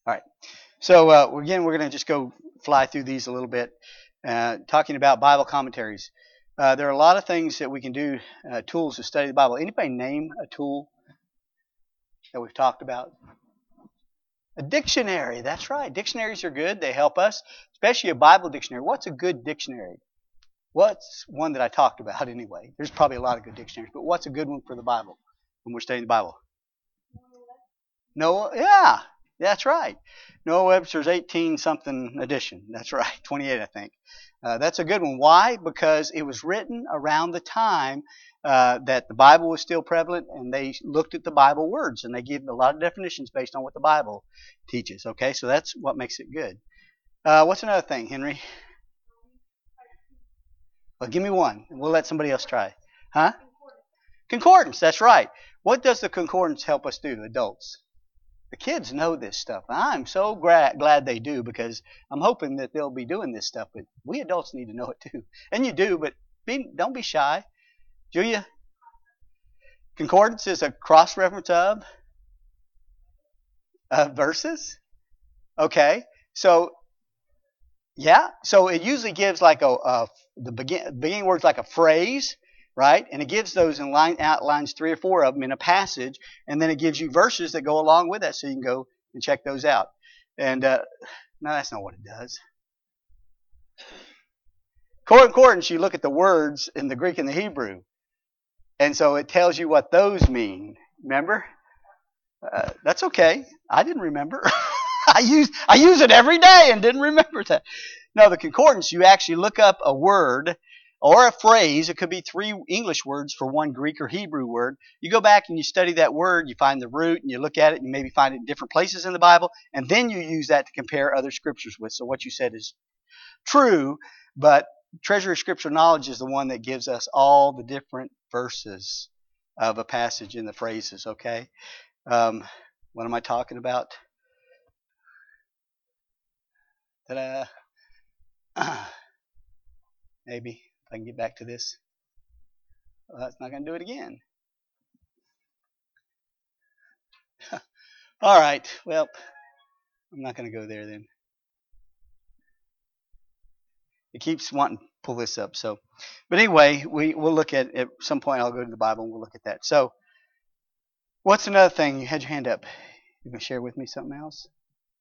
All right. So again, we're going to just go fly through these a little bit, talking about Bible commentaries. There are a lot of things that we can do, tools to study the Bible. Anybody name a tool that we've talked about? A dictionary. That's right. Dictionaries are good. They help us, especially a Bible dictionary. What's a good dictionary? What's one that I talked about anyway? There's probably a lot of good dictionaries, but what's a good one for the Bible when we're studying the Bible? Noah. Yeah, that's right. Noah Webster's 18-something edition. That's right. 28, I think. That's a good one. Why? Because it was written around the time that the Bible was still prevalent, and they looked at the Bible words, and they give a lot of definitions based on what the Bible teaches. Okay, so that's what makes it good. What's another thing, Henry? Well, give me one, and we'll let somebody else try. Huh? Concordance, that's right. What does the concordance help us do, adults? The kids know this stuff. I'm so glad they do, because I'm hoping that they'll be doing this stuff, but we adults need to know it too. And you do, but don't be shy. Julia? Concordance is a cross-reference of verses? Okay. So, yeah. So it usually gives like the beginning words like a phrase, right? And it gives those in outlines 3 or 4 of them in a passage, and then it gives you verses that go along with that, so you can go and check those out. And no, that's not what it does. Concordance, you look at the words in the Greek and the Hebrew, and so it tells you what those mean. Remember? That's okay. I didn't remember. I use it every day and didn't remember that. No, the concordance, you actually look up a word or a phrase. It could be 3 English words for one Greek or Hebrew word. You go back and you study that word, you find the root, and you look at it, and you maybe find it in different places in the Bible, and then you use that to compare other scriptures with. So what you said is true, but treasury of scripture knowledge is the one that gives us all the different verses of a passage in the phrases, okay? What am I talking about? Ta-da. Maybe if I can get back to this. Well, that's not going to do it again. All right. Well, I'm not going to go there then. It keeps wanting to pull this up. So, but anyway, we'll look at some point. I'll go to the Bible and we'll look at that. So, what's another thing? You had your hand up. You can share with me something else?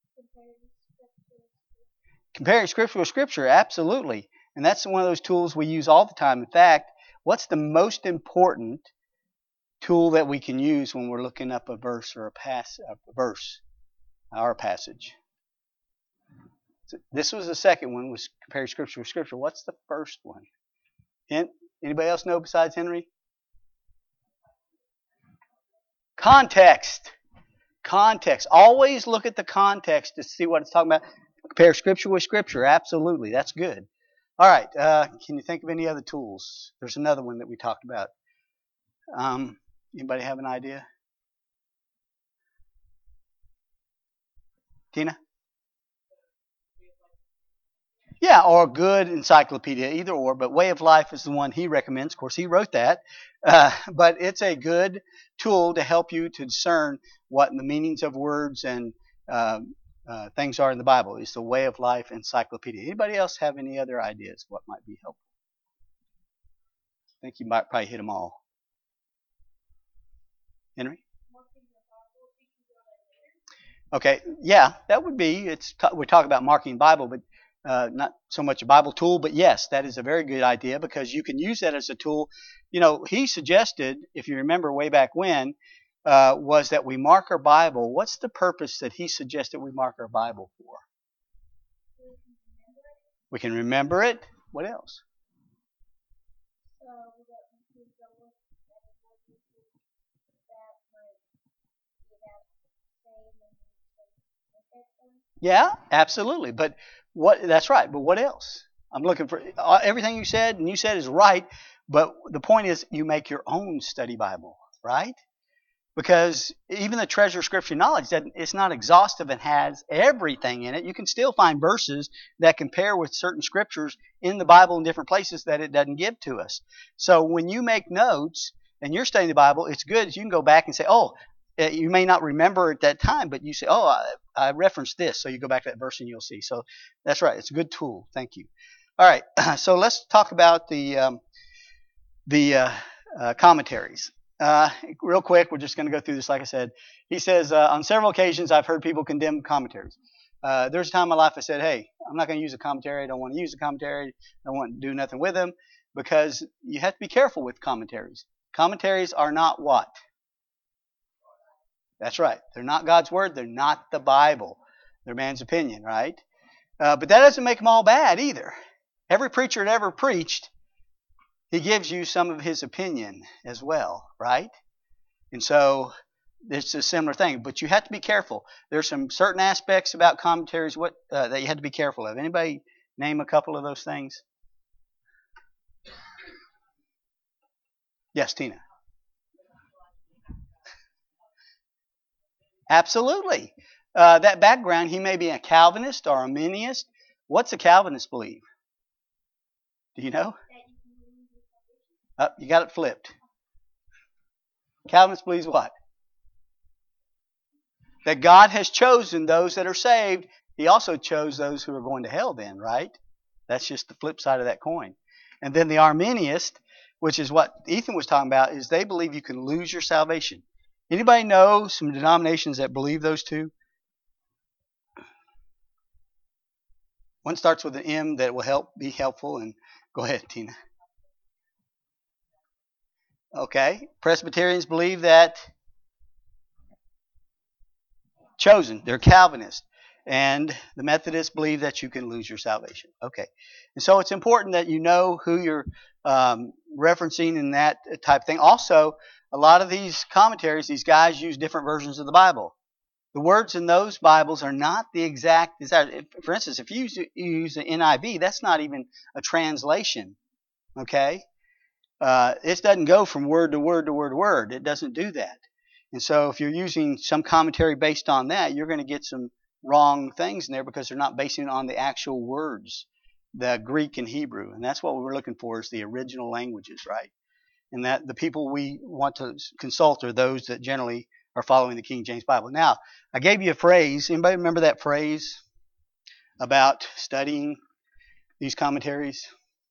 Comparing scripture with scripture, absolutely. And that's one of those tools we use all the time. In fact, what's the most important tool that we can use when we're looking up a verse or a verse, our passage? So this was the second one, was comparing scripture with scripture. What's the first one? Hint? Anybody else know besides Henry? Context. Context. Always look at the context to see what it's talking about. Compare scripture with scripture. Absolutely. That's good. All right. Can you think of any other tools? There's another one that we talked about. Anybody have an idea? Tina? Yeah, or a good encyclopedia, either or. But Way of Life is the one he recommends. Of course, he wrote that. But it's a good tool to help you to discern what the meanings of words and things are in the Bible. It's the Way of Life Encyclopedia. Anybody else have any other ideas what might be helpful? I think you might probably hit them all. Henry? Okay, yeah, that would be. We talk about marking Bible, but not so much a Bible tool. But yes, that is a very good idea, because you can use that as a tool. You know, he suggested, if you remember way back when, was that we mark our Bible. What's the purpose that he suggested we mark our Bible for? We can remember it. What else? Yeah, absolutely. But that's right. But what else? I'm looking for everything you said, and you said is right. But the point is, you make your own study Bible, right? Because even the treasure of scripture knowledge, it's not exhaustive and has everything in it. You can still find verses that compare with certain scriptures in the Bible in different places that it doesn't give to us. So when you make notes and you're studying the Bible, it's good. You can go back and say, oh, you may not remember at that time, but you say, oh, I referenced this. So you go back to that verse and you'll see. So that's right. It's a good tool. Thank you. All right. So let's talk about the commentaries. Real quick, we're just going to go through this. Like I said, he says, on several occasions, I've heard people condemn commentaries. There's a time in my life I said, hey, I'm not going to use a commentary. I don't want to use a commentary. I don't want to do nothing with them, because you have to be careful with commentaries. Commentaries are not what? That's right. They're not God's word. They're not the Bible. They're man's opinion, right? But that doesn't make them all bad either. Every preacher that ever preached, he gives you some of his opinion as well, right? And so it's a similar thing. But you have to be careful. There's some certain aspects about commentaries that you have to be careful of. Anybody name a couple of those things? Yes, Tina. Absolutely. That background, he may be a Calvinist or a Arminianist. What's a Calvinist believe? Do you know? You got it flipped. Calvinist believes what? That God has chosen those that are saved. He also chose those who are going to hell then, right? That's just the flip side of that coin. And then the Arminianist, which is what Ethan was talking about, is they believe you can lose your salvation. Anybody know some denominations that believe those two? One starts with an M that will be helpful. And go ahead, Tina. Okay. Presbyterians believe that chosen. They're Calvinist. And the Methodists believe that you can lose your salvation. Okay. And so it's important that you know who you're referencing in that type of thing. Also, a lot of these commentaries, these guys use different versions of the Bible. The words in those Bibles are not the exact. For instance, if you use the NIV, that's not even a translation. Okay? It doesn't go from word to word to word to word. It doesn't do that. And so if you're using some commentary based on that, you're going to get some wrong things in there because they're not basing it on the actual words, the Greek and Hebrew. And that's what we're looking for, is the original languages, right? And that the people we want to consult are those that generally are following the King James Bible. Now, I gave you a phrase. Anybody remember that phrase about studying these commentaries?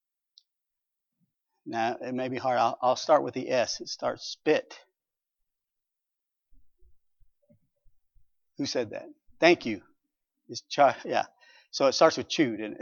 Now, it may be hard. I'll start with the S. It starts spit. Who said that? Thank you. Yeah. So it starts with chewed, isn't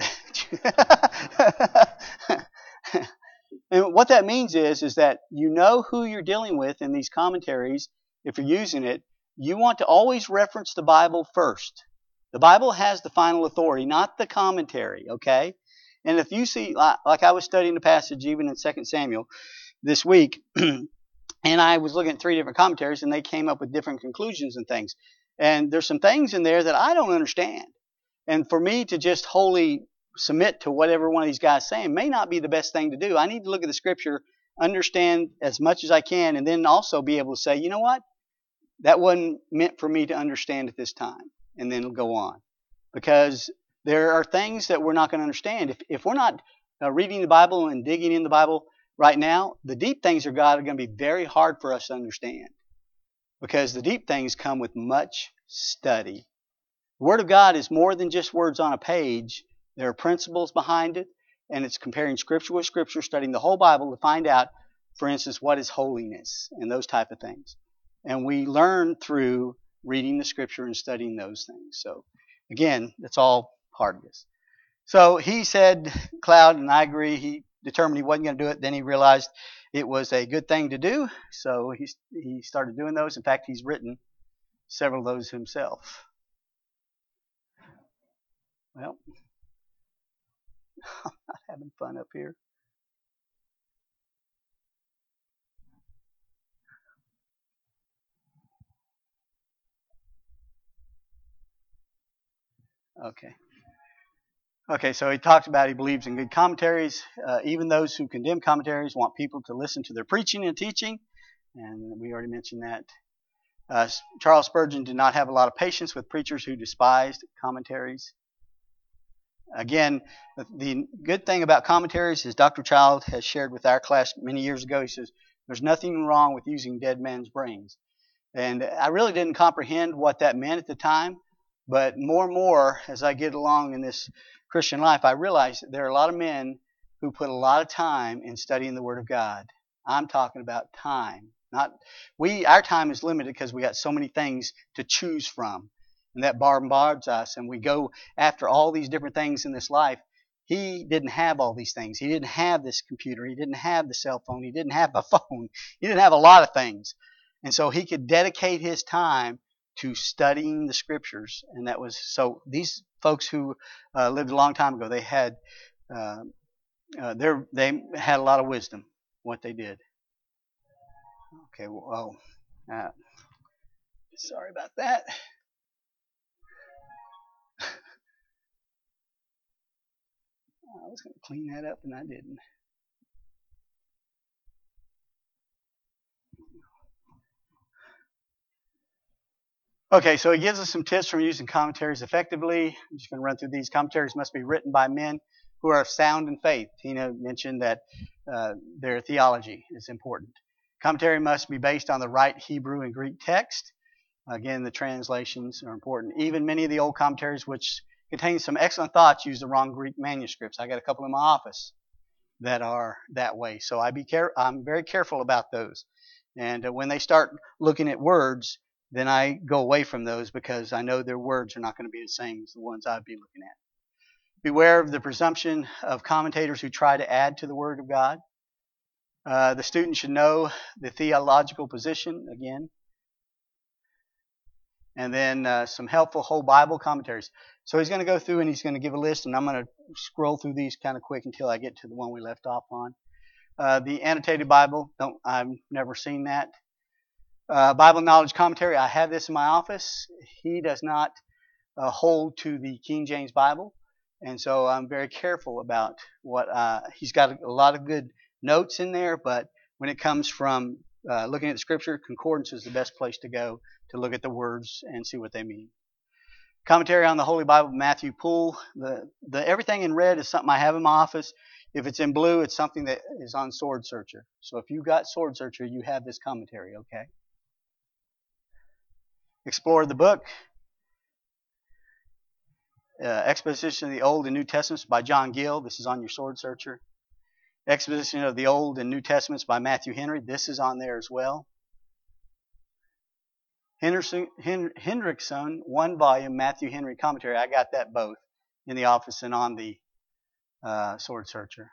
it? And what that means is that you know who you're dealing with in these commentaries. If you're using it, you want to always reference the Bible first. The Bible has the final authority, not the commentary, okay? And if you see, like I was studying the passage even in 2 Samuel this week, and I was looking at 3 different commentaries, and they came up with different conclusions and things. And there's some things in there that I don't understand. And for me to just wholly submit to whatever one of these guys is saying may not be the best thing to do. I need to look at the Scripture, understand as much as I can, and then also be able to say, you know what? That wasn't meant for me to understand at this time. And then go on. Because there are things that we're not going to understand. If we're not reading the Bible and digging in the Bible right now, the deep things of God are going to be very hard for us to understand. Because the deep things come with much study. The Word of God is more than just words on a page. There are principles behind it, and it's comparing Scripture with Scripture, studying the whole Bible to find out, for instance, what is holiness and those type of things. And we learn through reading the Scripture and studying those things. So, again, that's all part of this. So he said, Cloud, and I agree, he determined he wasn't going to do it. Then he realized it was a good thing to do, so he started doing those. In fact, he's written several of those himself. Well, I'm not having fun up here. Okay, so he talks about he believes in good commentaries. Even those who condemn commentaries want people to listen to their preaching and teaching. And we already mentioned that. Charles Spurgeon did not have a lot of patience with preachers who despised commentaries. Again, the good thing about commentaries is Dr. Child has shared with our class many years ago. He says, there's nothing wrong with using dead man's brains. And I really didn't comprehend what that meant at the time. But more and more, as I get along in this Christian life, I realize that there are a lot of men who put a lot of time in studying the Word of God. I'm talking about time. Our time is limited because we got so many things to choose from. And that bombards us, and we go after all these different things in this life. He didn't have all these things. He didn't have this computer. He didn't have the cell phone. He didn't have a phone. He didn't have a lot of things. And so he could dedicate his time to studying the Scriptures. And that was, so these folks who lived a long time ago, they had a lot of wisdom, what they did. Okay, well, sorry about that. I was going to clean that up, and I didn't. Okay, so he gives us some tips from using commentaries effectively. I'm just going to run through these. Commentaries must be written by men who are sound in faith. Tina mentioned that their theology is important. Commentary must be based on the right Hebrew and Greek text. Again, the translations are important. Even many of the old commentaries, which contain some excellent thoughts, use the wrong Greek manuscripts. I got a couple in my office that are that way. So I'm very careful about those. And when they start looking at words, then I go away from those because I know their words are not going to be the same as the ones I'd be looking at. Beware of the presumption of commentators who try to add to the Word of God. The student should know the theological position, again. And then some helpful whole Bible commentaries. So he's going to go through and he's going to give a list, and I'm going to scroll through these kind of quick until I get to the one we left off on. The annotated Bible, I've never seen that. Bible Knowledge Commentary, I have this in my office. He does not hold to the King James Bible, and so I'm very careful about what he's got a lot of good notes in there, but when it comes from looking at the Scripture, concordance is the best place to go to look at the words and see what they mean. Commentary on the Holy Bible, Matthew Poole. The everything in red is something I have in my office. If it's in blue, it's something that is on Sword Searcher. So if you've got Sword Searcher, you have this commentary, okay? Explore the book. Exposition of the Old and New Testaments by John Gill. This is on your Sword Searcher. Exposition of the Old and New Testaments by Matthew Henry. This is on there as well. Hendrickson, 1-volume Matthew Henry commentary. I got that both in the office and on the Sword Searcher.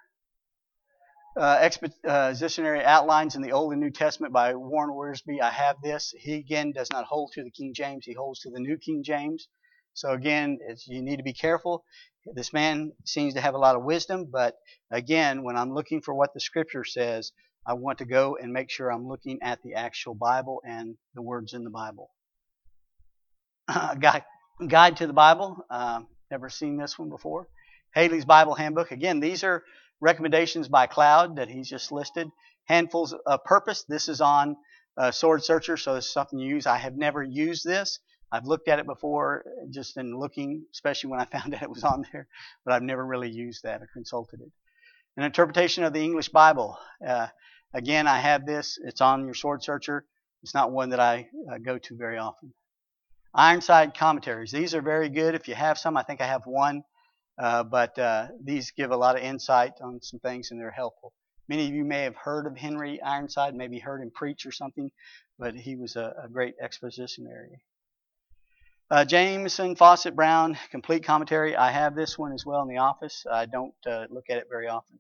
Expositionary Outlines in the Old and New Testament by Warren Wiersbe. I have this. He, again, does not hold to the King James. He holds to the New King James. So, again, you need to be careful. This man seems to have a lot of wisdom, but, again, when I'm looking for what the Scripture says, I want to go and make sure I'm looking at the actual Bible and the words in the Bible. Guide to the Bible. Never seen this one before. Haley's Bible Handbook. Again, these are recommendations by Cloud that he's just listed. Handfuls of Purpose. This is on Sword Searcher, so it's something you use. I have never used this. I've looked at it before just in looking, especially when I found out it was on there, but I've never really used that or consulted it. An interpretation of the English Bible. Again, I have this. It's on your Sword Searcher. It's not one that I go to very often. Ironside Commentaries. These are very good. If you have some, I think I have one. But these give a lot of insight on some things, and they're helpful. Many of you may have heard of Henry Ironside, maybe heard him preach or something, but he was a great expositionary. Jameson, Fawcett, Brown, Complete Commentary. I have this one as well in the office. I don't look at it very often.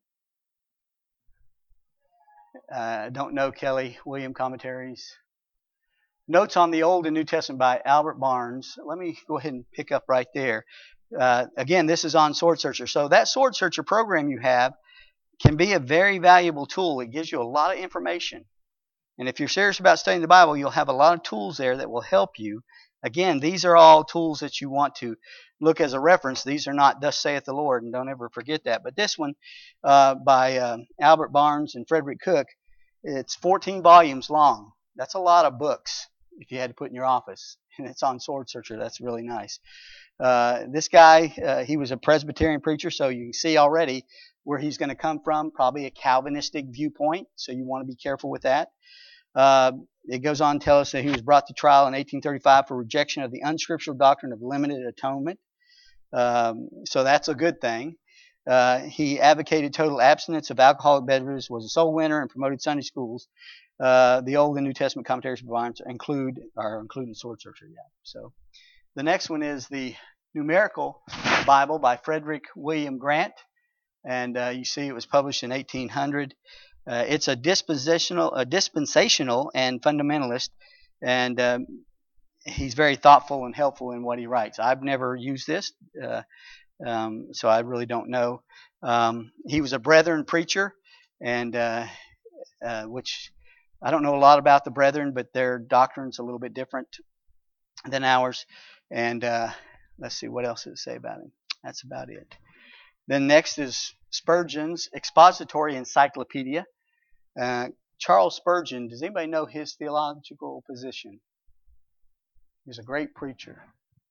Don't know Kelly William commentaries. Notes on the Old and New Testament by Albert Barnes. Let me go ahead and pick up right there. Again, this is on Sword Searcher. So that Sword Searcher program you have can be a very valuable tool. It gives you a lot of information. And if you're serious about studying the Bible, you'll have a lot of tools there that will help you. Again, these are all tools that you want to look as a reference. These are not Thus saith the Lord, and don't ever forget that. But this one by Albert Barnes and Frederick Cook, it's 14 volumes long. That's a lot of books if you had to put in your office. And it's on Sword Searcher. That's really nice. This guy, he was a Presbyterian preacher, so you can see already where he's going to come from, probably a Calvinistic viewpoint, so you want to be careful with that. It goes on to tell us that he was brought to trial in 1835 for rejection of the unscriptural doctrine of limited atonement. So that's a good thing. He advocated total abstinence of alcoholic beverages, was a soul winner, and promoted Sunday schools. The Old and New Testament commentaries including Sword Searcher. Yeah. So the next one is the Numerical Bible by Frederick William Grant, and you see it was published in 1800. It's a dispensational and fundamentalist, and he's very thoughtful and helpful in what he writes. I've never used this, so I really don't know. He was a Brethren preacher, and which I don't know a lot about the Brethren, but their doctrine's a little bit different than ours. And let's see, what else does it say about him? That's about it. Then next is Spurgeon's Expository Encyclopedia. Charles Spurgeon, does anybody know his theological position? He was a great preacher.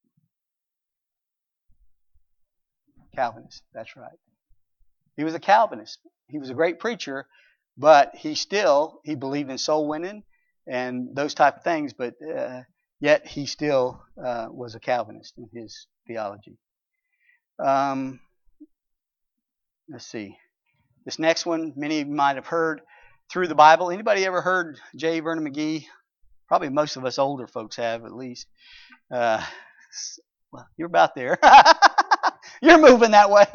Calvinist, that's right. He was a Calvinist. He was a great preacher, but he believed in soul winning and those type of things, but yet he still was a Calvinist in his theology. Let's see. This next one, many of you might have heard, Through the Bible. Anybody ever heard J. Vernon McGee? Probably most of us older folks have, at least. Well, you're about there. You're moving that way.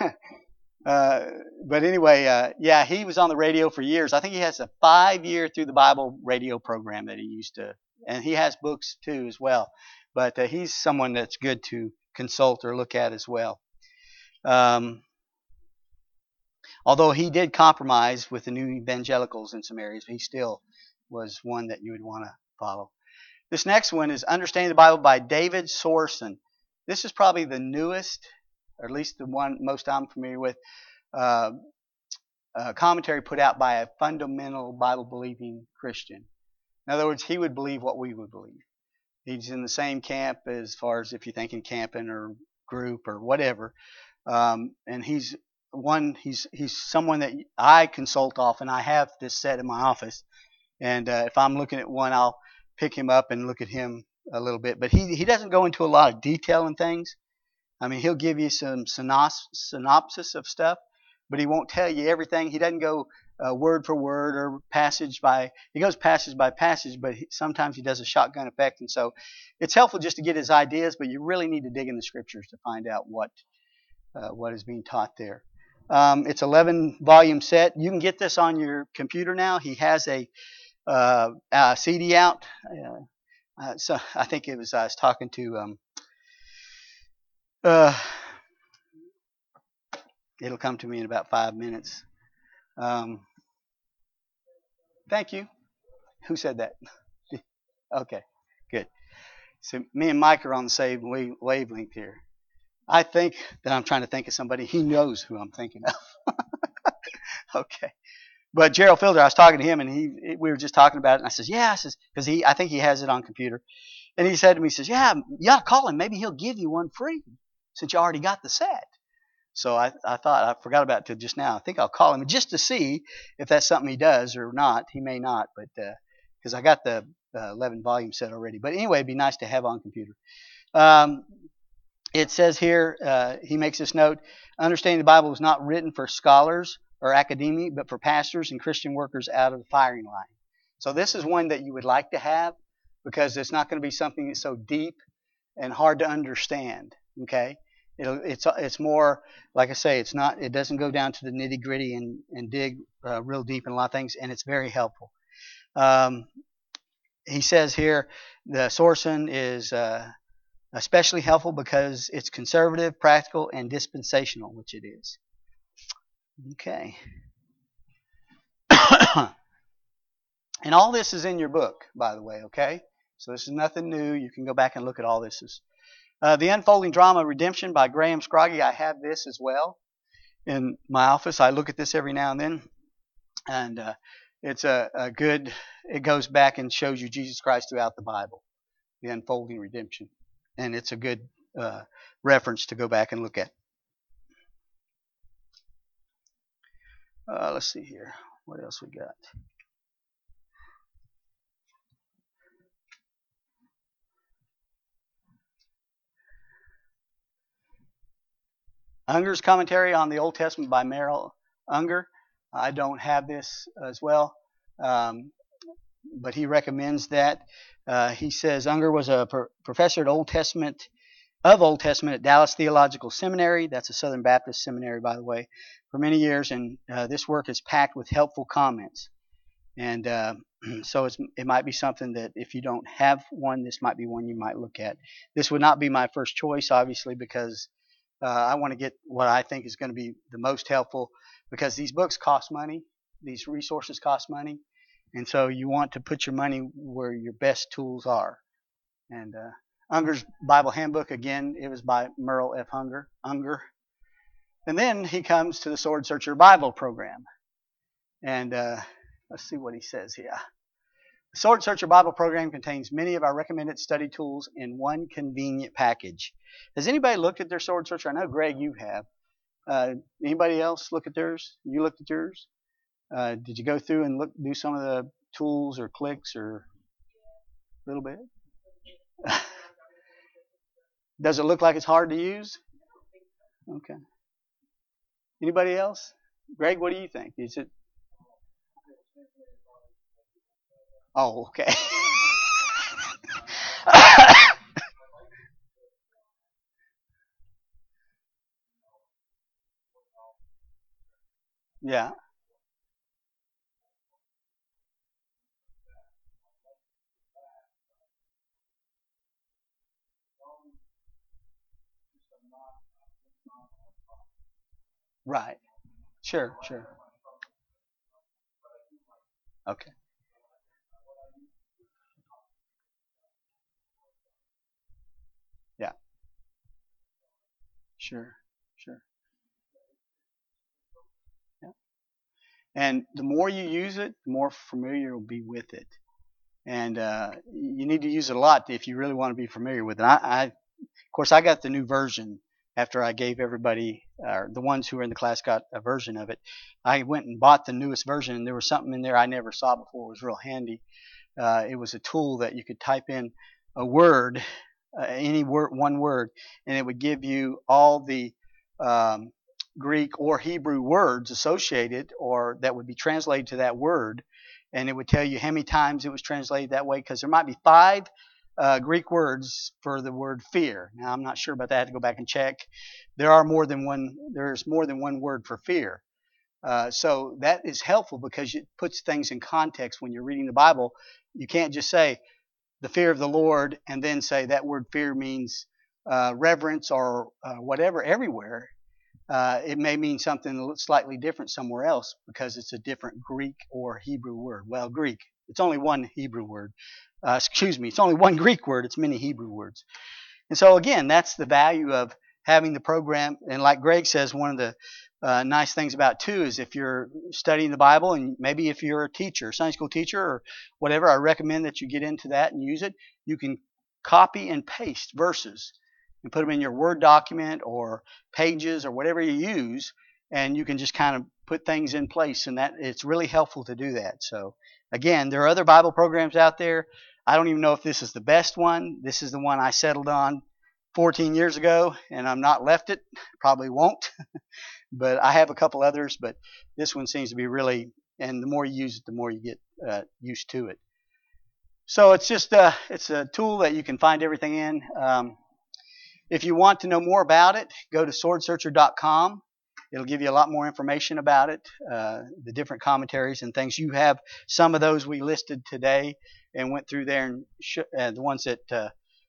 But anyway, yeah, he was on the radio for years. I think he has a 5-year Through the Bible radio program that he used to, and he has books too as well. But he's someone that's good to consult or look at as well. Although he did compromise with the new evangelicals in some areas, he still was one that you would want to follow. This next one is Understanding the Bible by David Sorson. This is probably the newest, or at least the one most I'm familiar with, commentary put out by a fundamental Bible-believing Christian. In other words, he would believe what we would believe. He's in the same camp as far as if you're thinking camping or group or whatever. And he's someone that I consult often. I have this set in my office. And if I'm looking at one, I'll pick him up and look at him a little bit. But he doesn't go into a lot of detail and things. I mean, he'll give you some synopsis of stuff, but he won't tell you everything. He doesn't go word for word or passage by. He goes passage by passage, but sometimes he does a shotgun effect. And so it's helpful just to get his ideas, but you really need to dig in the scriptures to find out what is being taught there. It's 11-volume set. You can get this on your computer now. He has a CD out. So I think I was talking to. It'll come to me in about 5 minutes. Thank you. Who said that? Okay, good. So me and Mike are on the same wavelength here. I think that I'm trying to think of somebody. He knows who I'm thinking of. Okay. But Gerald Fielder, I was talking to him, and we were just talking about it, and I says, yeah, because I think he has it on computer. And he said to me, he says, yeah, you ought to call him. Maybe he'll give you one free since you already got the set. So I thought, I forgot about it till just now. I think I'll call him just to see if that's something he does or not. He may not, but because I got the 11-volume set already. But anyway, it'd be nice to have on computer. It says here, he makes this note, Understanding the Bible was not written for scholars or academia, but for pastors and Christian workers out of the firing line. So this is one that you would like to have because it's not going to be something that's so deep and hard to understand. Okay, it's more, like I say, it doesn't go down to the nitty gritty and dig real deep in a lot of things, and it's very helpful. He says here, the Sorson is especially helpful because it's conservative, practical, and dispensational, which it is. Okay. And all this is in your book, by the way, okay? So this is nothing new. You can go back and look at all this. The Unfolding Drama of Redemption by Graham Scroggie. I have this as well in my office. I look at this every now and then. And it's a good, it goes back and shows you Jesus Christ throughout the Bible. The Unfolding Redemption. And it's a good reference to go back and look at. Let's see here. What else we got? Unger's commentary on the Old Testament by Merrill Unger. I don't have this as well, but he recommends that. He says Unger was a professor at Old Testament at Dallas Theological Seminary. That's a Southern Baptist seminary, by the way, for many years, and this work is packed with helpful comments. And so it might be something that if you don't have one, this might be one you might look at. This would not be my first choice, obviously, because I want to get what I think is going to be the most helpful, because these books cost money. These resources cost money. And so you want to put your money where your best tools are. And Unger's Bible Handbook, again, it was by Merle F. Unger. And then he comes to the Sword Searcher Bible program. And let's see what he says here. The Sword Searcher Bible program contains many of our recommended study tools in one convenient package. Has anybody looked at their Sword Searcher? I know, Greg, you have. Anybody else look at theirs? You looked at yours? Did you go through and do some of the tools or clicks or a little bit? Does it look like it's hard to use? Okay. Anybody else? Greg, what do you think? Is it? Oh, okay. Yeah. Right. Sure. Okay. Yeah. Sure. Yeah. And the more you use it, the more familiar you'll be with it. And you need to use it a lot if you really want to be familiar with it. Of course, I got the new version after I gave everybody, the ones who were in the class got a version of it. I went and bought the newest version, and there was something in there I never saw before. It was real handy. It was a tool that you could type in a word, any word, one word, and it would give you all the Greek or Hebrew words associated or that would be translated to that word, and it would tell you how many times it was translated that way, because there might be 5 Greek words for the word fear. Now, I'm not sure about that. I have to go back and check. There's more than one word for fear. So that is helpful because it puts things in context when you're reading the Bible. You can't just say the fear of the Lord and then say that word fear means reverence or whatever everywhere. It may mean something slightly different somewhere else because it's a different Greek or Hebrew word. Well, Greek. It's only one Hebrew word. It's only one Greek word. It's many Hebrew words. And so, again, that's the value of having the program. And like Greg says, one of the nice things about it, too, is if you're studying the Bible, and maybe if you're a teacher, Sunday school teacher or whatever, I recommend that you get into that and use it. You can copy and paste verses and put them in your Word document or pages or whatever you use, and you can just kind of put things in place, and that it's really helpful to do that. So, again, there are other Bible programs out there. I don't even know if this is the best one. This is the one I settled on 14 years ago, and I'm not left it. Probably won't. But I have a couple others, but this one seems to be really, and the more you use it, the more you get used to it. So it's just it's a tool that you can find everything in. If you want to know more about it, go to swordsearcher.com. It'll give you a lot more information about it, the different commentaries and things. You have some of those we listed today and went through there, and the ones that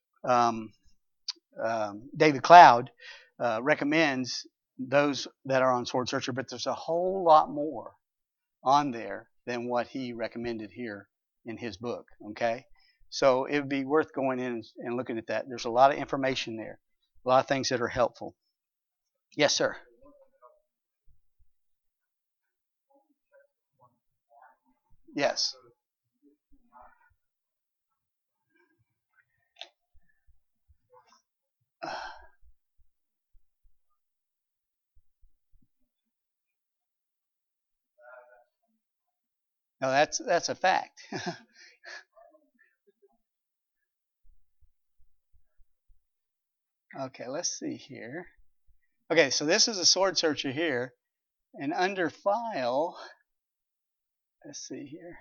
David Cloud recommends, those that are on Sword Searcher, but there's a whole lot more on there than what he recommended here in his book, okay? So it would be worth going in and looking at that. There's a lot of information there, a lot of things that are helpful. Yes, sir. Yes. No, that's a fact. Okay, let's see here. Okay, so this is a sword searcher here. And under File, let's see here,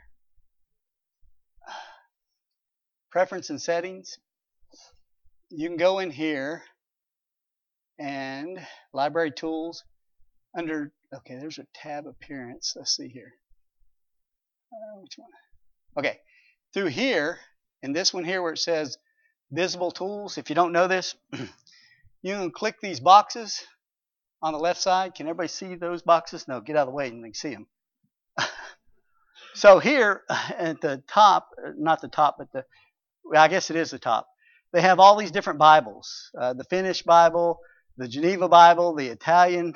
Preference and Settings, you can go in here and Library Tools. Under, okay, there's a tab appearance. Let's see here. Which one? Okay, through here, in this one here where it says Visible Tools, if you don't know this, you can click these boxes on the left side. Can everybody see those boxes? No, get out of the way and they can see them. So here at the top, not the top, but I guess it is the top. They have all these different Bibles. The Finnish Bible, the Geneva Bible, the Italian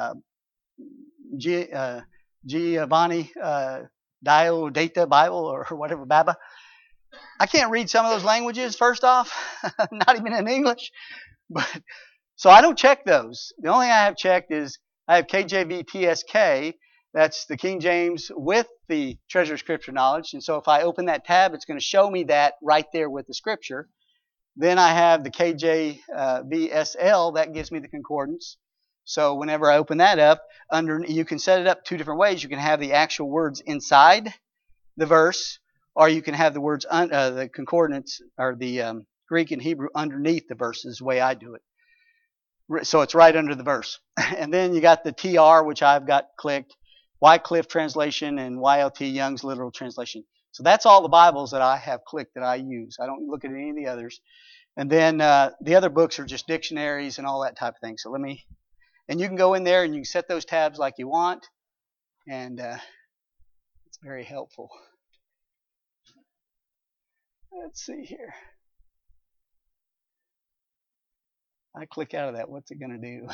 Giovanni Diodata Bible or whatever, Baba. I can't read some of those languages, first off, not even in English. But so I don't check those. The only thing I have checked is I have KJV TSK. That's the King James with the Treasure of Scripture knowledge. And so if I open that tab, it's going to show me that right there with the Scripture. Then I have the KJVSL. That gives me the concordance. So whenever I open that up, you can set it up two different ways. You can have the actual words inside the verse, or you can have the words, the concordance, or the Greek and Hebrew underneath the verse is the way I do it. So it's right under the verse. And then you got the TR, which I've got clicked, Wycliffe translation and YLT Young's literal translation. So that's all the Bibles that I have clicked that I use. I don't look at any of the others. And then the other books are just dictionaries and all that type of thing. So and you can go in there and you can set those tabs like you want. And it's very helpful. Let's see here. I click out of that. What's it going to do?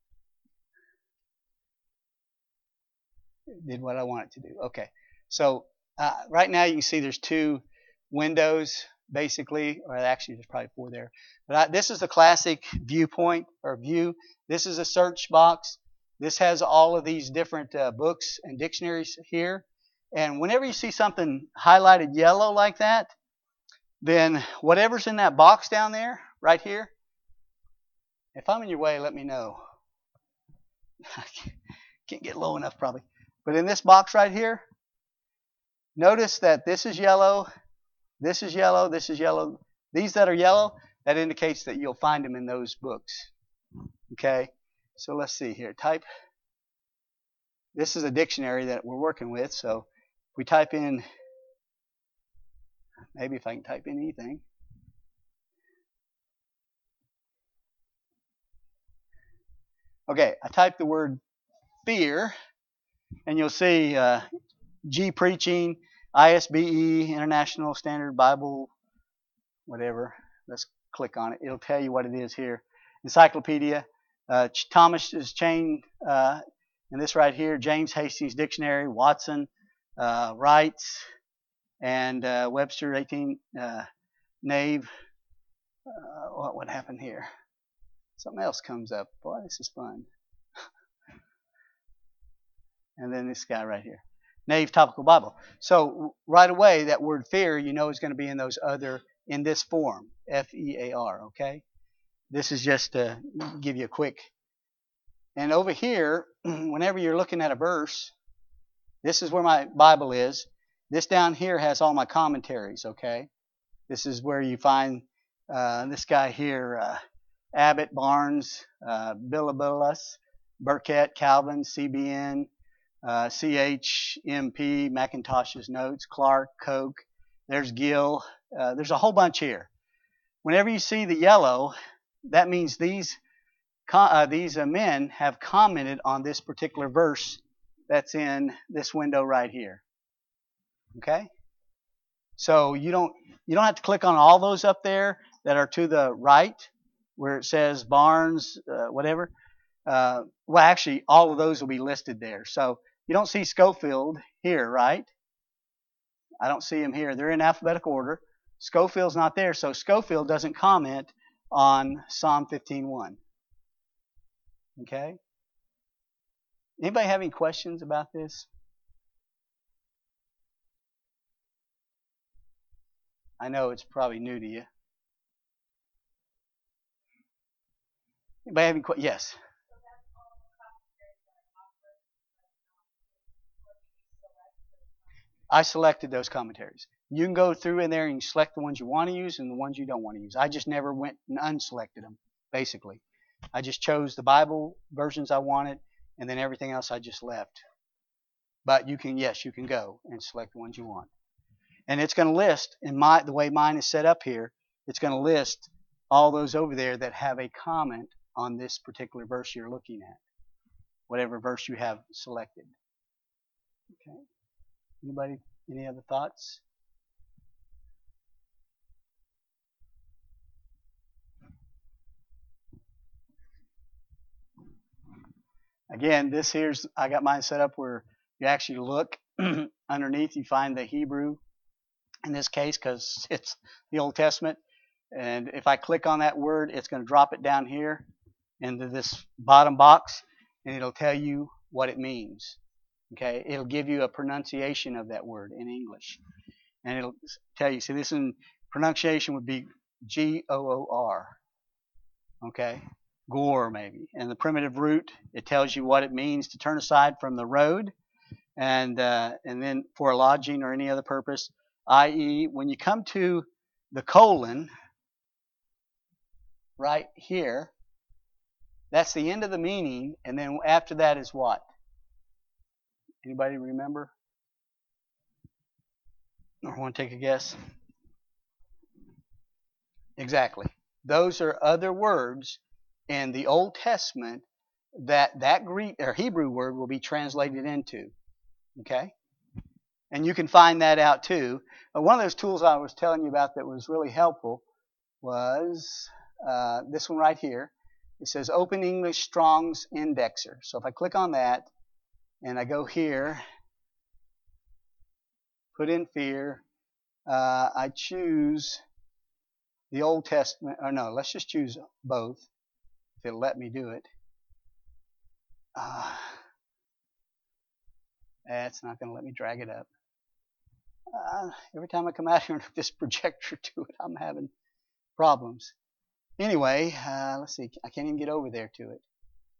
It did what I want it to do. Okay. So right now you can see there's two windows basically, or actually there's probably four there. But this is the classic viewpoint or view. This is a search box. This has all of these different books and dictionaries here. And whenever you see something highlighted yellow like that, then whatever's in that box down there, right here, if I'm in your way, let me know. I can't get low enough probably. But in this box right here, notice that this is yellow, this is yellow, this is yellow. These that are yellow, that indicates that you'll find them in those books. Okay, so let's see here. Type. This is a dictionary that we're working with. So if we type in, maybe if I can type in anything. Okay, I typed the word fear, and you'll see G Preaching, ISBE, International Standard Bible, whatever. Let's click on it. It'll tell you what it is here. Encyclopedia, Thomas's Chain, and this right here, James Hastings Dictionary, Watson, Wrights, and Webster 18, Nave. What would happen here? Something else comes up. Boy, this is fun. And then this guy right here, Nave Topical Bible. So right away, that word fear, you know, is going to be in those other, in this form, F-E-A-R, okay? This is just to give you a quick. And over here, whenever you're looking at a verse, this is where my Bible is. This down here has all my commentaries, okay? This is where you find this guy here, Abbott, Barnes, Bilibulus, Burkett, Calvin, CBN, CHMP, Macintosh's notes, Clark, Koch, there's Gill. There's a whole bunch here. Whenever you see the yellow, that means these men have commented on this particular verse that's in this window right here. Okay? So you don't have to click on all those up there that are to the right where it says Barnes, whatever. Well, actually, all of those will be listed there. So you don't see Scofield here, right? I don't see him here. They're in alphabetical order. Scofield's not there, so Scofield doesn't comment on Psalm 15:1. Okay? Anybody have any questions about this? I know it's probably new to you. Anybody have any questions? Yes. I selected those commentaries. You can go through in there and select the ones you want to use and the ones you don't want to use. I just never went and unselected them, basically. I just chose the Bible versions I wanted, and then everything else I just left. But you can, yes, you can go and select the ones you want. And it's going to list, the way mine is set up here, it's going to list all those over there that have a comment on this particular verse you're looking at, whatever verse you have selected. Okay. Anybody, any other thoughts? Again, this here's, I got mine set up where you actually look underneath, you find the Hebrew in this case because it's the Old Testament. And if I click on that word, it's going to drop it down here into this bottom box, and it'll tell you what it means. Okay, it'll give you a pronunciation of that word in English, and it'll tell you. See, this in pronunciation would be G-O-O-R. Okay, Gore maybe. And the primitive root, it tells you what it means to turn aside from the road, and then for a lodging or any other purpose, i.e., when you come to the colon right here, that's the end of the meaning, and then after that is what? Anybody remember? Or want to take a guess? Exactly. Those are other words in the Old Testament that Greek or Hebrew word will be translated into. Okay? And you can find that out too. One of those tools I was telling you about that was really helpful was this one right here. It says Open English Strong's Indexer. So if I click on that and I go here, put in fear, I choose the Old Testament, or no, let's just choose both, if it'll let me do it. It's not going to let me drag it up. Every time I come out here and hook this projector to it, I'm having problems. Anyway, let's see, I can't even get over there to it.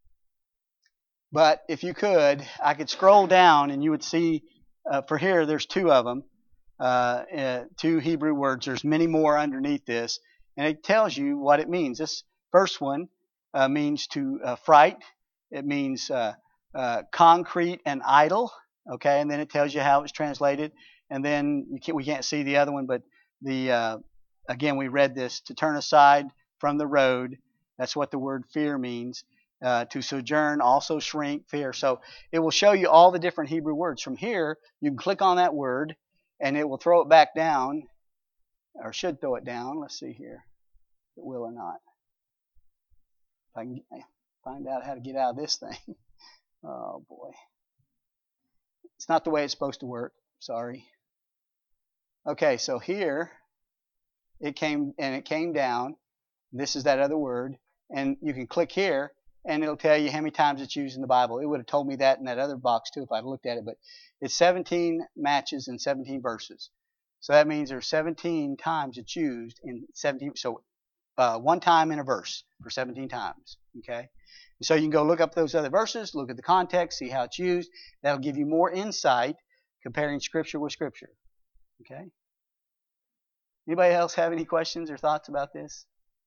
But if you could, I could scroll down and you would see, for here, there's two of them. Two Hebrew words. There's many more underneath this, and it tells you what it means. This first one means to fright. It means concrete and idle. Okay, and then it tells you how it's translated. And then we can't see the other one, but again we read this to turn aside from the road. That's what the word fear means. To sojourn, also shrink, fear. So it will show you all the different Hebrew words. From here, you can click on that word, and it will throw it back down, or should throw it down. Let's see here if it will or not. If I can find out how to get out of this thing. Oh, boy. It's not the way it's supposed to work. Sorry. Okay, so here, it came down. This is that other word. And you can click here, and it'll tell you how many times it's used in the Bible. It would have told me that in that other box, too, if I'd looked at it. But it's 17 matches and 17 verses. So that means there's 17 times it's used in 17. So one time in a verse for 17 times. Okay? And so you can go look up those other verses, look at the context, see how it's used. That'll give you more insight comparing Scripture with Scripture. Okay? Anybody else have any questions or thoughts about this?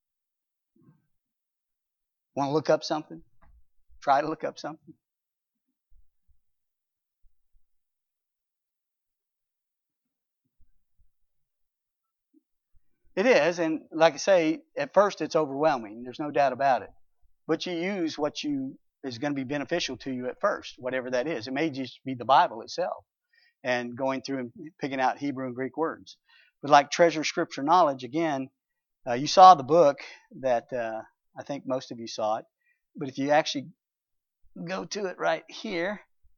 Want to look up something? Try to look up something. It is, and like I say, at first it's overwhelming. There's no doubt about it. But you use what is going to be beneficial to you at first, whatever that is. It may just be the Bible itself and going through and picking out Hebrew and Greek words. But like Treasure Scripture Knowledge, again, you saw the book that I think most of you saw it. But if you actually go to it right here,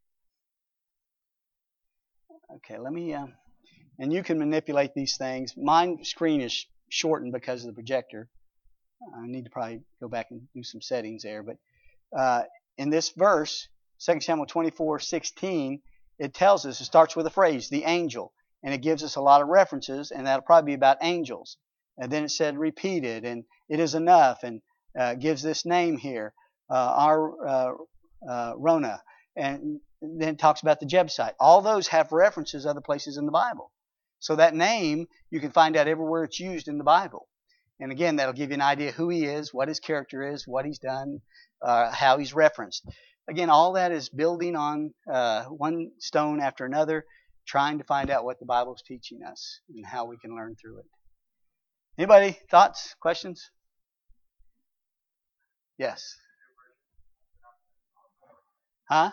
okay, let me, and you can manipulate these things. My screen is shortened because of the projector. I need to probably go back and do some settings there. But in this verse, 2 Samuel 24:16, it tells us, it starts with a phrase, the angel. And it gives us a lot of references, and that'll probably be about angels. And then it said repeated, and it is enough, and gives this name here, Rona. And then it talks about the Jebusite. All those have references other places in the Bible. So that name, you can find out everywhere it's used in the Bible. And again, that'll give you an idea who he is, what his character is, what he's done, how he's referenced. Again, all that is building on one stone after another, trying to find out what the Bible is teaching us and how we can learn through it. Anybody? Thoughts? Questions? Yes. Huh?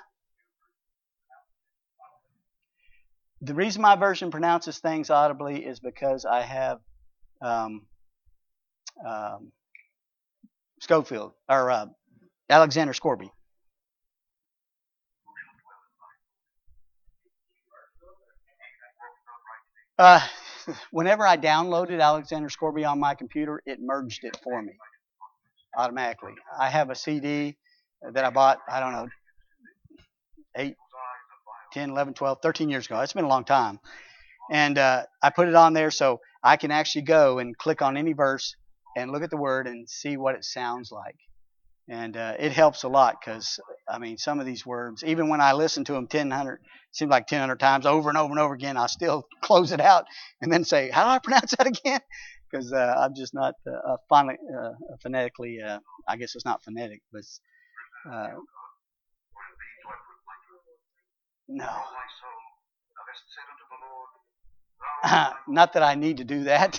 The reason my version pronounces things audibly is because I have Schofield or Alexander Scourby. Whenever I downloaded Alexander Scourby on my computer, it merged it for me automatically. I have a CD that I bought, I don't know, 8, 10, 11, 12, 13 years ago. It's been a long time. And I put it on there so I can actually go and click on any verse and look at the word and see what it sounds like. And it helps a lot because, I mean, some of these words, even when I listen to them 1000 times over and over and over again, I still close it out and then say, how do I pronounce that again? Because I'm just not phonetically, I guess it's not phonetic, but no. Not that I need to do that.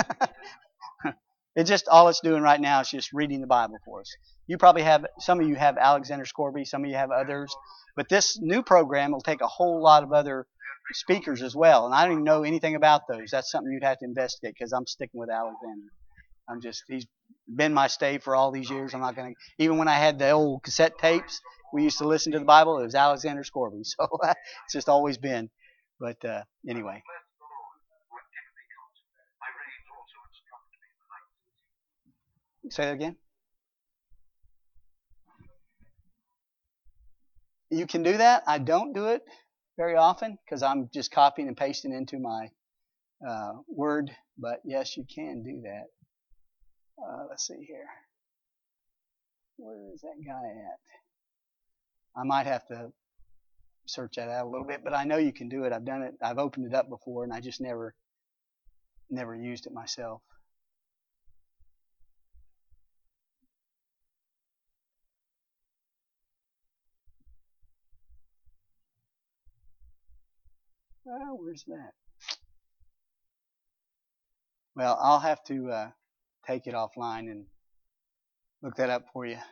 It's just all it's doing right now is just reading the Bible for us. You probably have, some of you have Alexander Scourby, some of you have others, but this new program will take a whole lot of other speakers as well, and I don't even know anything about those. That's something you'd have to investigate because I'm sticking with Alexander. He's been my stay for all these years. I'm not going to, even when I had the old cassette tapes, we used to listen to the Bible, it was Alexander Scourby, so it's just always been. But anyway. Say that again? You can do that. I don't do it very often because I'm just copying and pasting into my Word. But yes, you can do that. Let's see here. Where is that guy at? I might have to search that out a little bit, but I know you can do it. I've done it. I've opened it up before, and I just never used it myself. Oh, where's that? Well, I'll have to take it offline and look that up for you.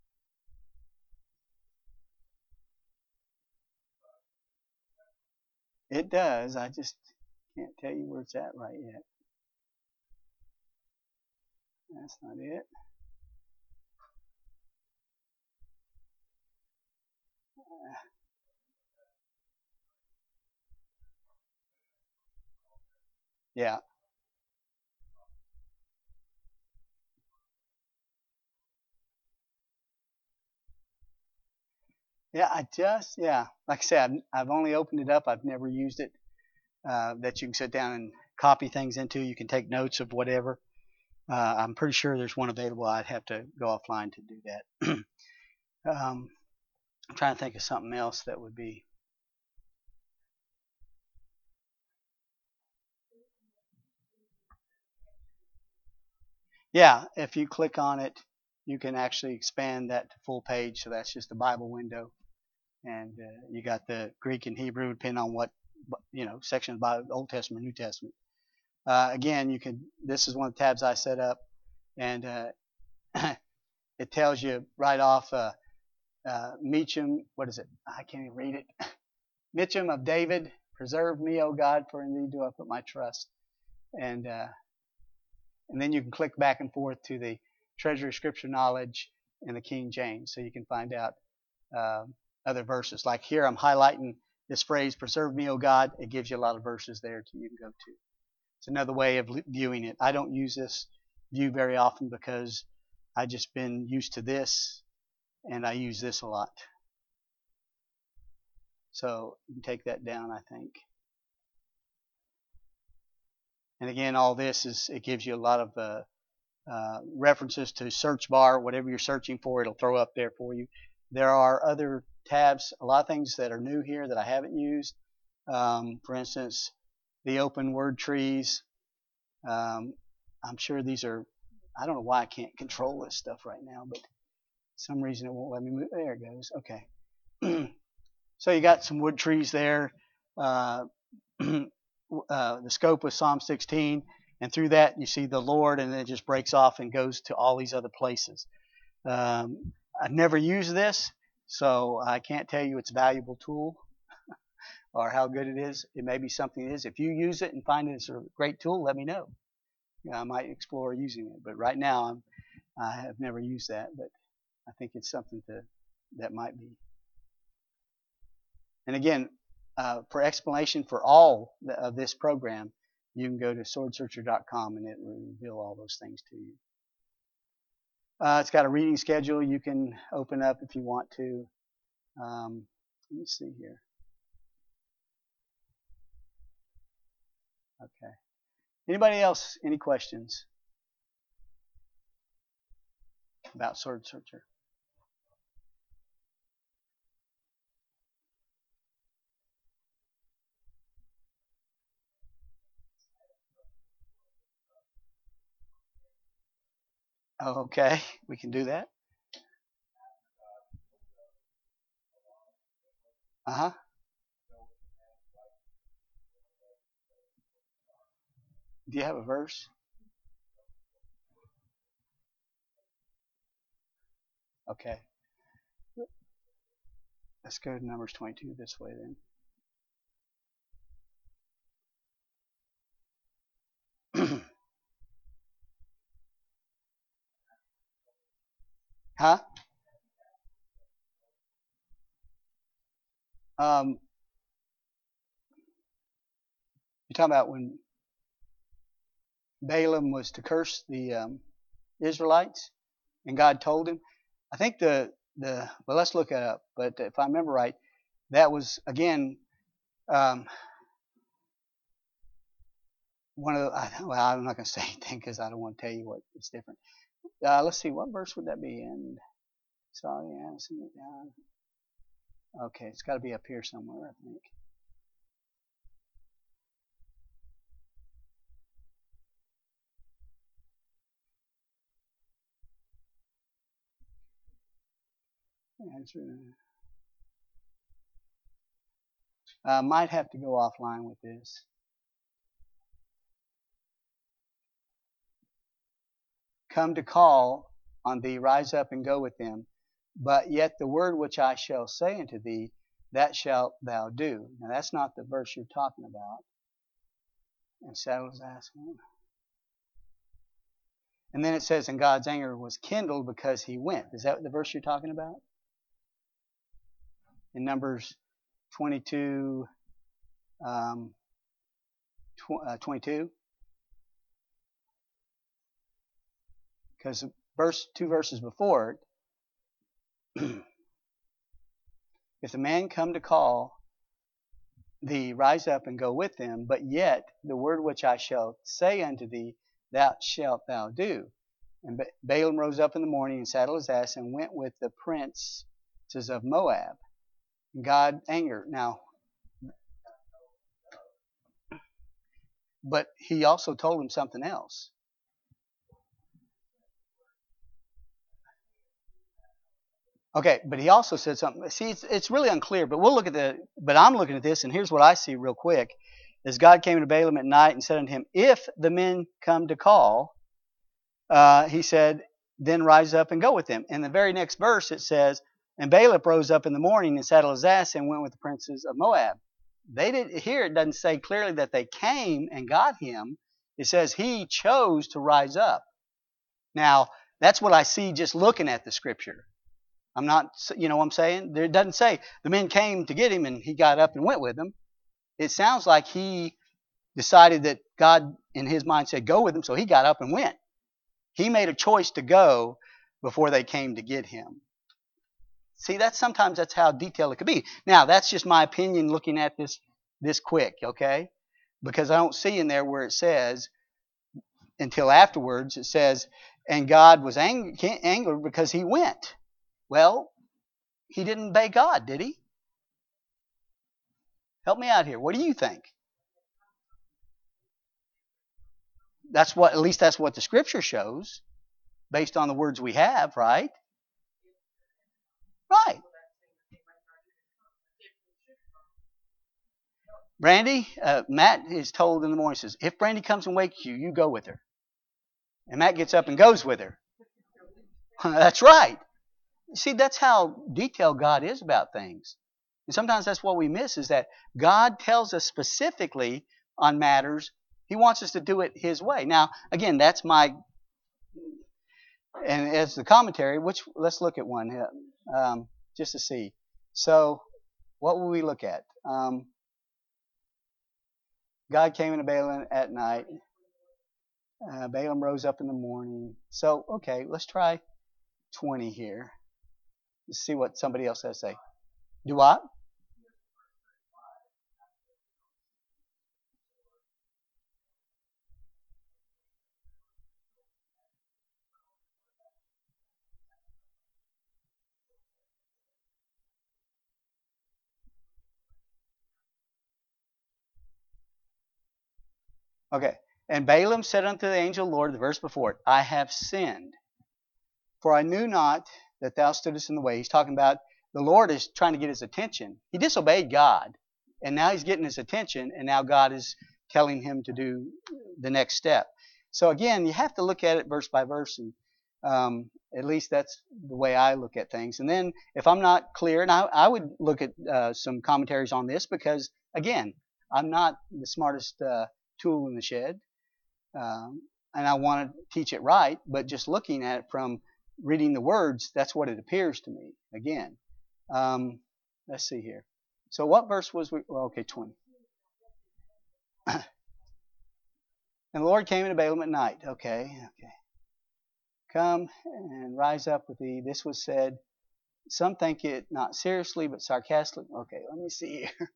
It does. I just can't tell you where it's at right yet. That's not it. Yeah. Yeah, like I said, I've only opened it up. I've never used it. That you can sit down and copy things into. You can take notes of whatever. I'm pretty sure there's one available. I'd have to go offline to do that. I'm trying to think of something else that would be. Yeah, if you click on it, you can actually expand that to full page. So that's just the Bible window. And you got the Greek and Hebrew, depending on what, section of the Bible, Old Testament, New Testament. Again, you can. This is one of the tabs I set up, and it tells you right off Meacham. What is it? I can't even read it. Meacham of David, preserve me, O God, for in Thee do I put my trust. And then you can click back and forth to the Treasury of Scripture Knowledge and the King James, so you can find out other verses. Like here, I'm highlighting this phrase, preserve me, O God. It gives you a lot of verses there you can go to. It's another way of viewing it. I don't use this view very often because I've just been used to this, and I use this a lot. So you can take that down, I think. And again, all this it gives you a lot of references to search bar. Whatever you're searching for, it'll throw up there for you. There are other tabs, a lot of things that are new here that I haven't used. For instance, the open word trees. I'm sure these are, I don't know why I can't control this stuff right now, but for some reason it won't let me move. There it goes. Okay. So you got some wood trees there. The scope was Psalm 16, and through that you see the Lord, and then it just breaks off and goes to all these other places. I've never used this, so I can't tell you it's a valuable tool or how good it is. It may be something it is. If you use it and find it's a great tool, let me know. I might explore using it, but right now I have never used that, but I think it's something that might be. And again, for explanation for all of this program, you can go to swordsearcher.com and it will reveal all those things to you. It's got a reading schedule you can open up if you want to. Let me see here. Okay. Anybody else? Any questions about Sword Searcher? Oh, okay, we can do that. Uh-huh. Do you have a verse? Okay. Let's go to Numbers 22 this way then. Huh? You're talking about when Balaam was to curse the Israelites, and God told him. I think well, let's look it up. But if I remember right, that was again one of the. Well, I'm not going to say anything because I don't want to tell you what it's different. Let's see, what verse would that be in? So yeah, okay, it's got to be up here somewhere, I think. Might have to go offline with this. Come to call on thee, rise up and go with them. But yet the word which I shall say unto thee, that shalt thou do. Now that's not the verse you're talking about. And Saddle's asking. And then it says, and God's anger was kindled because he went. Is that the verse you're talking about? In Numbers 22, 22? Because two verses before it, if the man come to call thee, rise up and go with them, but yet the word which I shall say unto thee, that shalt thou do. And Balaam rose up in the morning and saddled his ass and went with the princes of Moab. God angered. Now, but he also told him something else. Okay, but he also said something. See, it's really unclear, but but I'm looking at this, and here's what I see real quick. As God came to Balaam at night and said unto him, if the men come to call, he said, then rise up and go with them. In the very next verse it says, and Balaam rose up in the morning and saddled his ass and went with the princes of Moab. Here it doesn't say clearly that they came and got him. It says he chose to rise up. Now, that's what I see just looking at the scripture. I'm not, you know what I'm saying? It doesn't say the men came to get him and he got up and went with them. It sounds like he decided that God in his mind said go with him, so he got up and went. He made a choice to go before they came to get him. See, sometimes that's how detailed it could be. Now, that's just my opinion looking at this quick, okay? Because I don't see in there where it says, until afterwards, it says, and God was angered because he went. Well, He didn't obey God, did he? Help me out here. What do you think? At least that's what the scripture shows, based on the words we have, right? Right. Brandy, Matt is told in the morning, says, if Brandy comes and wakes you, you go with her. And Matt gets up and goes with her. That's right. See, that's how detailed God is about things. And sometimes that's what we miss, is that God tells us specifically on matters. He wants us to do it His way. Now, again, that's my, and as the commentary, let's look at one just to see. So, what will we look at? God came into Balaam at night. Balaam rose up in the morning. So, okay, let's try 20 here. Let's see what somebody else has to say. Do what? Okay. And Balaam said unto the angel of the Lord, the verse before it, I have sinned, for I knew not that thou stoodest in the way. He's talking about the Lord is trying to get his attention. He disobeyed God, and now he's getting his attention, and now God is telling him to do the next step. So again, you have to look at it verse by verse, and at least that's the way I look at things. And then if I'm not clear, and I would look at some commentaries on this, because again, I'm not the smartest tool in the shed, and I want to teach it right, but just looking at it from reading the words, that's what it appears to me. Again, let's see here. So what verse was we? Well, okay, 20. And the Lord came into Balaam at night. Okay. Come and rise up with thee. This was said. Some think it not seriously, but sarcastically. Okay, let me see here.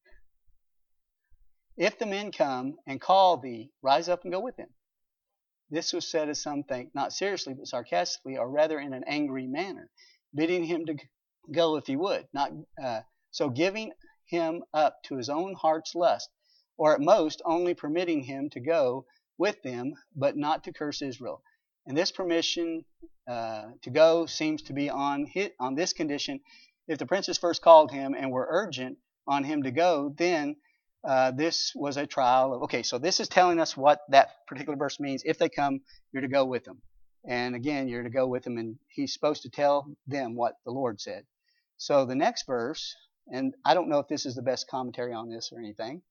If the men come and call thee, rise up and go with them. This was said, as some think, not seriously, but sarcastically, or rather in an angry manner, bidding him to go if he would. So giving him up to his own heart's lust, or at most only permitting him to go with them, but not to curse Israel. And this permission to go seems to be on this condition. If the princes first called him and were urgent on him to go, then this was a trial of, okay, so this is telling us what that particular verse means. If they come, you're to go with them. And again, you're to go with them, and he's supposed to tell them what the Lord said. So the next verse, and I don't know if this is the best commentary on this or anything.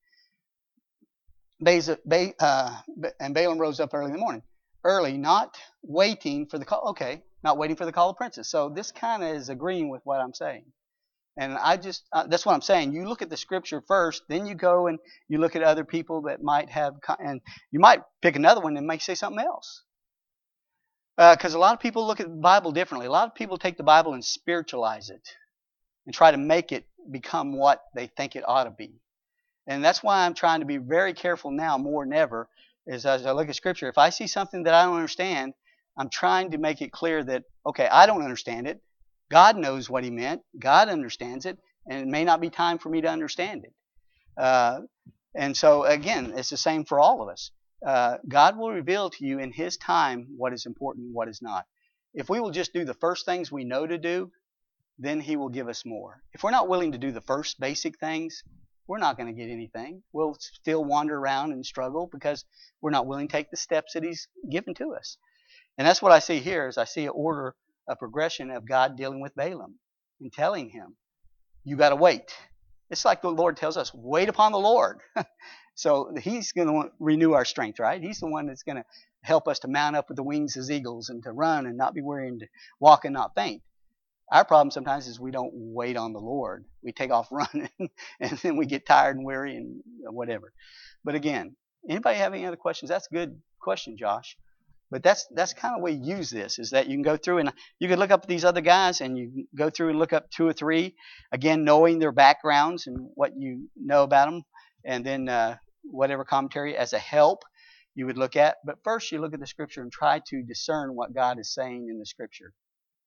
And Balaam rose up early in the morning. Early, not waiting for the call. Okay, not waiting for the call of princes. So this kind of is agreeing with what I'm saying. And that's what I'm saying. You look at the scripture first, then you go and you look at other people that might have, and you might pick another one that might say something else. Because a lot of people look at the Bible differently. A lot of people take the Bible and spiritualize it and try to make it become what they think it ought to be. And that's why I'm trying to be very careful now more than ever, is as I look at scripture, if I see something that I don't understand, I'm trying to make it clear that, okay, I don't understand it. God knows what he meant. God understands it, and it may not be time for me to understand it. And so, again, it's the same for all of us. God will reveal to you in his time what is important and what is not. If we will just do the first things we know to do, then he will give us more. If we're not willing to do the first basic things, we're not going to get anything. We'll still wander around and struggle because we're not willing to take the steps that he's given to us. And that's what I see here, is I see a progression of God dealing with Balaam and telling him, you got to wait. It's like the Lord tells us, wait upon the Lord. So he's going to renew our strength, right? He's the one that's going to help us to mount up with the wings as eagles and to run and not be weary and to walk and not faint. Our problem sometimes is we don't wait on the Lord. We take off running and then we get tired and weary and whatever. But again, anybody have any other questions? That's a good question, Josh. But that's kind of the way you use this, is that you can go through and you can look up these other guys and you can go through and look up 2 or 3, again, knowing their backgrounds and what you know about them, and then whatever commentary as a help you would look at. But first you look at the scripture and try to discern what God is saying in the scripture.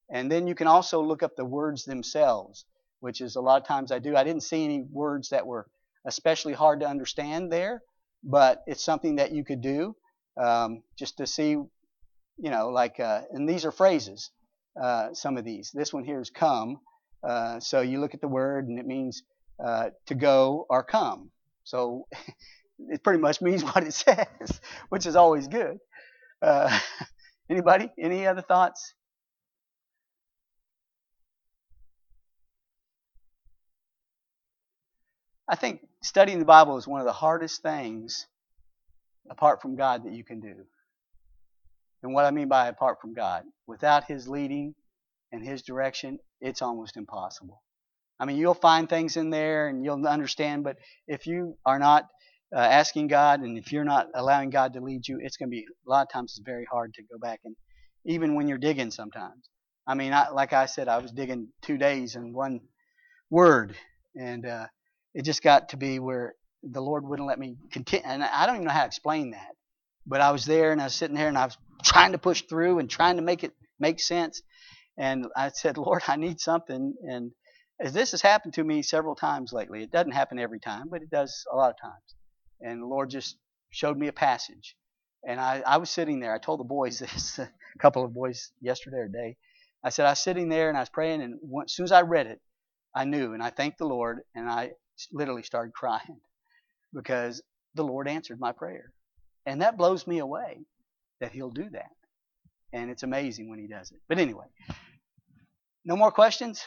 And then you can also look up the words themselves, which is a lot of times I do. I didn't see any words that were especially hard to understand there, but it's something that you could do just to see, and these are phrases, some of these. This one here is come. So you look at the word and it means to go or come. So it pretty much means what it says, which is always good. Uh, anybody? Any other thoughts? I think studying the Bible is one of the hardest things apart from God that you can do. And what I mean by apart from God, without His leading and His direction, it's almost impossible. I mean, you'll find things in there and you'll understand, but if you are not asking God and if you're not allowing God to lead you, it's going to be, a lot of times it's very hard to go back. And even when you're digging sometimes. I mean, like I said, I was digging 2 days in one word, and it just got to be where the Lord wouldn't let me continue. And I don't even know how to explain that. But I was there and I was sitting there and I was trying to push through and trying to make it make sense. And I said, Lord, I need something. And as this has happened to me several times lately, it doesn't happen every time, but it does a lot of times. And the Lord just showed me a passage. And I was sitting there. I told the boys this, a couple of boys yesterday or day. I said, I was sitting there and I was praying. And as soon as I read it, I knew. And I thanked the Lord. And I literally started crying because the Lord answered my prayer. And that blows me away that He'll do that. And it's amazing when He does it. But anyway, no more questions?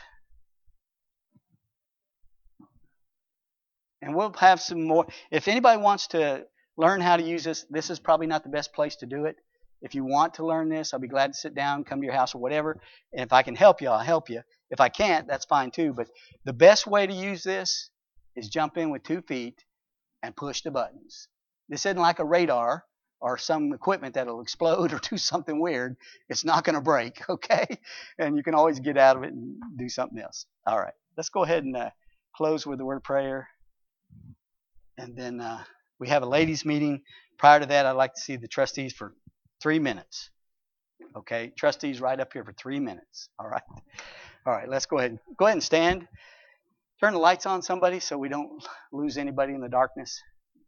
And we'll have some more. If anybody wants to learn how to use this is probably not the best place to do it. If you want to learn this, I'll be glad to sit down, come to your house or whatever. And if I can help you, I'll help you. If I can't, that's fine too. But the best way to use this is jump in with 2 feet and push the buttons. This isn't like a radar or some equipment that'll explode or do something weird. It's not going to break, okay? And you can always get out of it and do something else. All right. Let's go ahead and close with the word of prayer. And then we have a ladies' meeting. Prior to that, I'd like to see the trustees for 3 minutes. Okay? Trustees right up here for 3 minutes. All right? All right. Let's go ahead. Go ahead and stand. Turn the lights on, somebody, so we don't lose anybody in the darkness.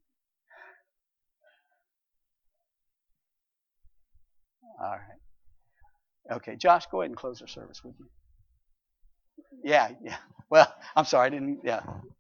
All right. Okay, Josh, go ahead and close our service with you. Yeah. Well, I'm sorry, I didn't. Yeah.